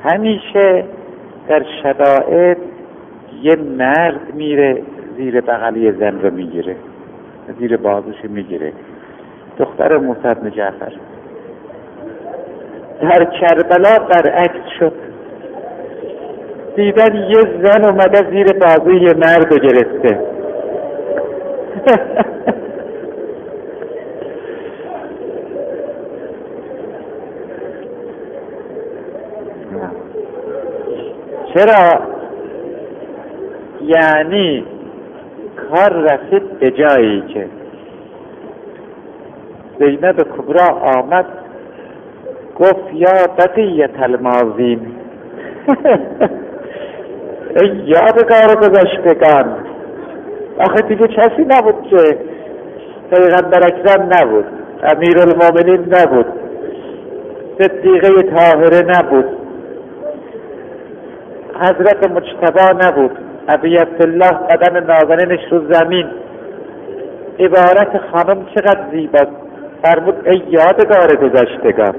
همیشه در شدائد یه مرد میره زیر بغلی زن رو میگیره، زیر بازوش میگیره. دختر موسی بن جعفر در کربلا برعکس شد، دیدن یه زن اومده زیر بازوی یه مرد رو گرفته. چرا؟ یعنی کار رسید به جایی که زینب کبرا آمد گفت یا بقیت الماضین ای یادگار گذشتگان. آخه دیگه کسی نبود که پیغمبر اکرم نبود، امیرالمومنین نبود، صدیقه طاهره نبود، حضرت مجتبی نبود، ابی عبدالله قدم نازنینش رو زمین. عبارت خانم چقدر زیباست، فرمود ای یادگار گذشتگان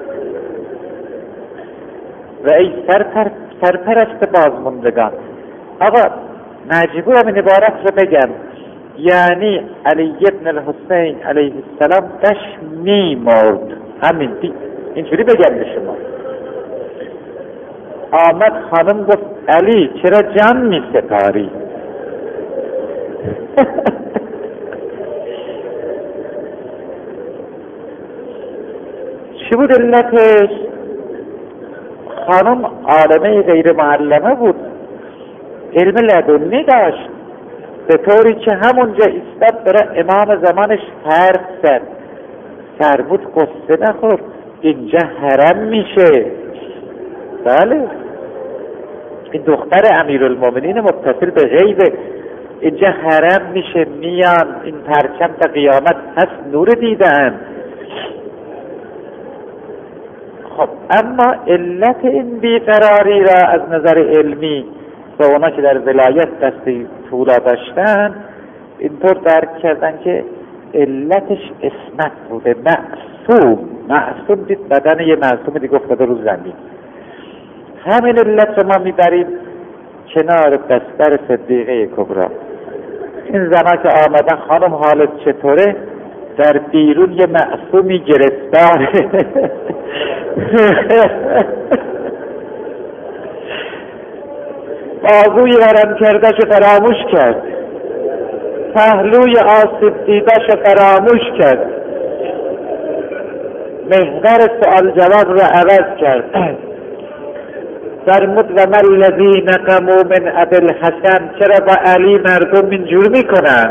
و ای سرپرست بازماندگان. آقا نجیبو همین عبارت رو بگم، یعنی علی ابن الحسین علیه السلام داشت میمرد، همین اینجوری بگم به شما. آمد خانم گفت علی چرا جان می سپاری؟ چی بود علتش؟ خانم عالمه غیر معلمه بود، علم لدنی داشت، به طوری که همونجا ایستاد برای امام زمانش حرف زد. فرمود قصه نخور، اینجا حرم میشه. بله، این دختر امیرالمومنین متصل به غیبه، اینجا حرم میشه، میان این پرچم تا قیامت هست، نور دیدن. خب اما علت این بیقراری را از نظر علمی به اونا که در ولایت دستی طولا داشتن اینطور درک کردن که علتش اسمت بوده، معصوم دید بدن یه معصوم دیگه افتاده رو زمین. همین علت رو ما میبریم کنار بستر صدیقه کبرا. این زنها که آمدن خانم حالت چطوره؟ در بیرون یه معصومی گرفتاره. بازوی ورم کردهشو فراموش کرد، پهلوی آسیب دیدهشو فراموش کرد، محور سؤال جواب رو عوض کرد. فرمود و من الذی نقموا من ابوالحسن، چرا با علی مردم اینجور میکنن؟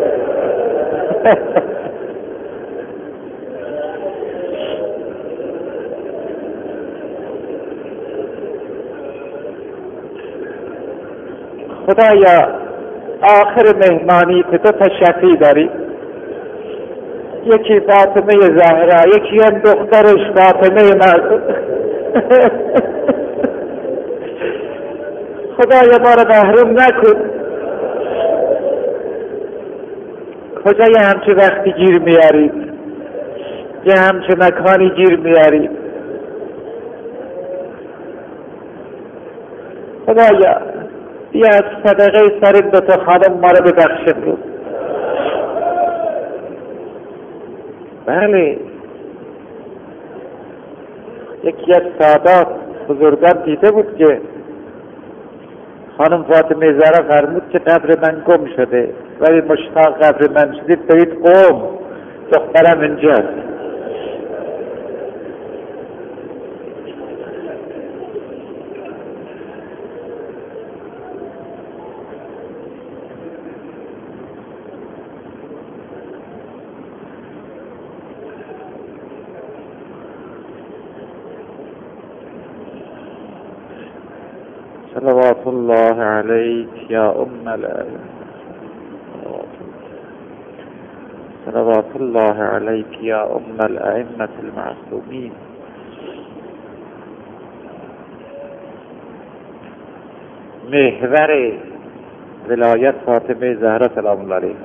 خدایا آخر مهمانی تو تا شفیع داری، یکی فاطمه زهرا، یکی هم دخترش فاطمه معصوم. خدایا ما رو محروم نکن. کجا یه همچه وقتی گیر میارید، یه همچه مکانی گیر میارید؟ خدایا بیا از صدقه سر دوتا خانم ما رو ببخش امروز. بله، یکی از سادات بزرگان دیده بود که خانم فاطمه زهرا فرمود که قبر من گم شده، ولی مشتاق قبر من شدید برید قم، دخترم اینجاست. صلوات الله علیک یا ام الائمه، صلوات الله علیک یا ام الائمه المعصومین. محور ولایت فاطمه زهرا سلام الله علیها،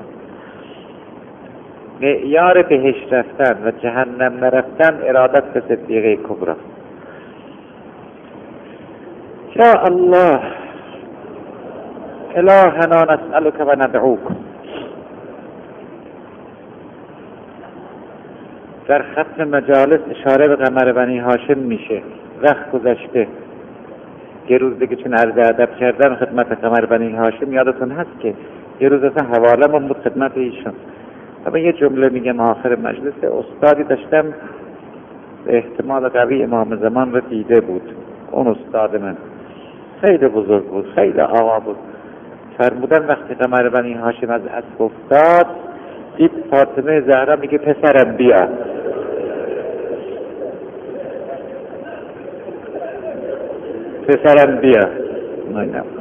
معیار بهشت رفتن و جهنم نرفتن ارادت به صدیقه کبرا. یا الله الهنا نسألك و ندعوک. در ختم مجالس اشاره به قمر بنی هاشم میشه. وقت گذشته یه روز دیگه چون عرض ادب کردم خدمت قمر بنی هاشم، یادتون هست که یه روز اصلا حواله من بود خدمت ایشون. اما یه جمله میگم آخر مجلس، استادی داشتم احتمال قوی امام زمان رو دیده بود. اون استاد من خیلی بزرگ بود، خیلی آقا بود. فرمودن وقتی قمر بنی هاشم از اسب افتاد دید فاطمه زهرا میگه پسرم بیا. پسرم بیا.